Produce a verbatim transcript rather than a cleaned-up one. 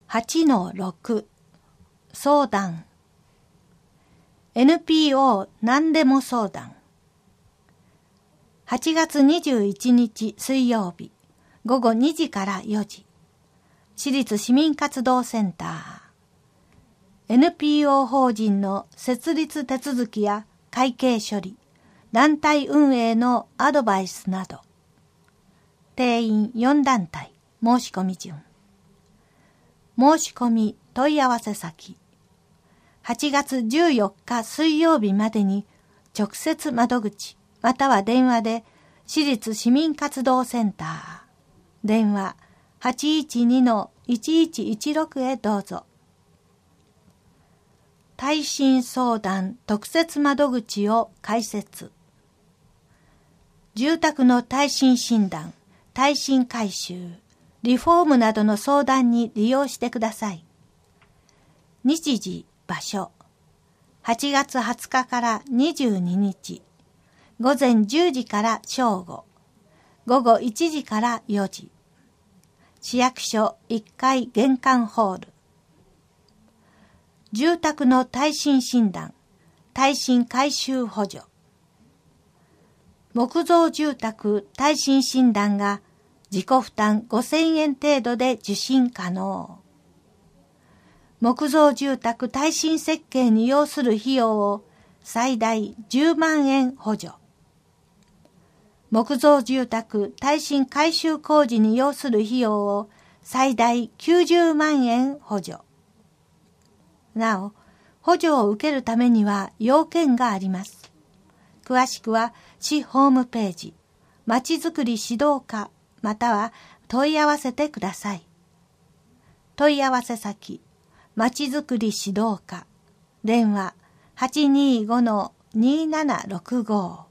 はちのろく 相談 エヌピーオー 何でも相談はちがつにじゅういちにち水曜日ごごにじからよじ私立市民活動センター エヌピーオー 法人の設立手続きや会計処理団体運営のアドバイスなど定員よんだんたい申し込み順申し込み問い合わせ先はちがつじゅうよっか水曜日までに直接窓口または電話で私立市民活動センター電話 はちいちにのいちいちいちろく へどうぞ。耐震相談特設窓口を開設。住宅の耐震診断、耐震改修、リフォームなどの相談に利用してください。日時、場所、はちがつはつかからにじゅうににち、ごぜんじゅうじから正午、ごごいちじからよじ、市役所いっかい玄関ホール。住宅の耐震診断、耐震改修補助。木造住宅耐震診断が自己負担ごせんえん程度で受診可能。木造住宅耐震設計に要する費用を最大じゅうまんえん補助。木造住宅耐震改修工事に要する費用を最大きゅうじゅうまんえん補助。なお、補助を受けるためには要件があります。詳しくは市ホームページ、まちづくり指導課または問い合わせてください。問い合わせ先、まちづくり指導課、電話 はちにーごのにーななろくご